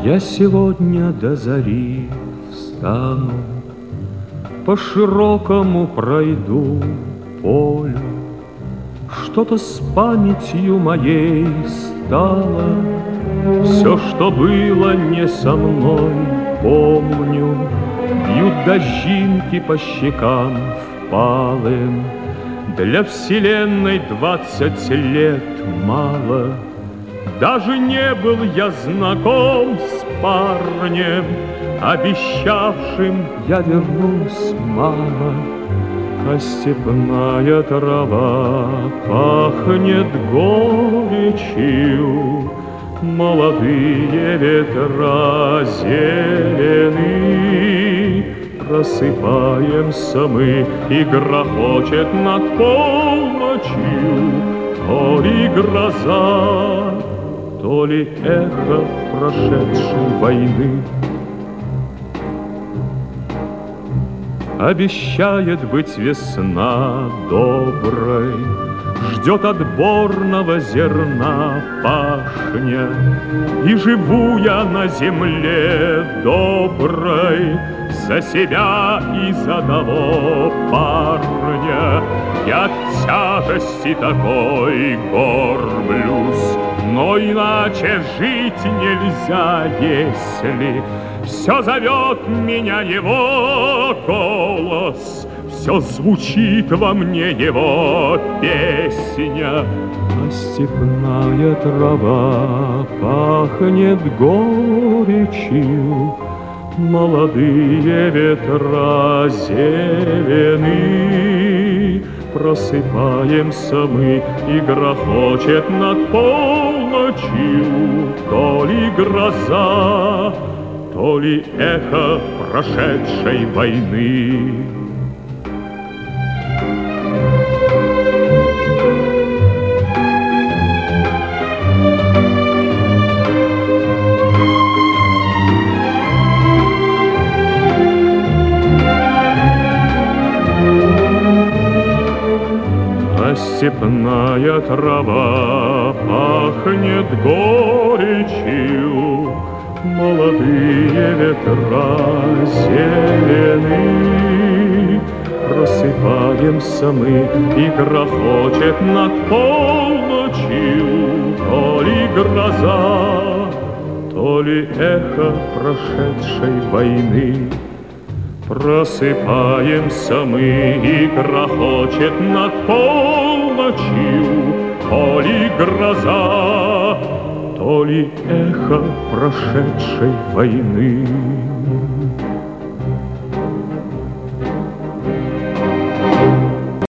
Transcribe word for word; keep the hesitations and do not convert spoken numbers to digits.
Я сегодня до зари встану, по широкому пройду полю. Что-то с памятью моей стало, все, что было не со мной, помню. Бьют дождинки по щекам впалым. Для вселенной двадцать лет мало. Даже не был я знаком с парнем, обещавшим: я вернусь, мама. А степная трава пахнет горечью, молодые ветра зелены. Просыпаемся мы, и грохочет над полночью то ли гроза, то ли эхо прошедшей войны. Обещает быть весна доброй, ждет отборного зерна пашня. И живу я на земле доброй за себя и за того парня. Я от тяжести такой горблюсь, но иначе жить нельзя, если все зовет меня его голос, все звучит во мне его песня. А степная трава пахнет горечью, молодые ветра зелены. Просыпаемся мы, и грохочет над полночью то ли гроза, то ли эхо прошедшей войны. А степная трава пахнет горечью, молодые ветра зелены. Просыпаемся мы, и грохочет над полночью то ли гроза, то ли эхо прошедшей войны. Просыпаемся мы, и грохочет над полночью то ли гроза, то ли эхо прошедшей войны.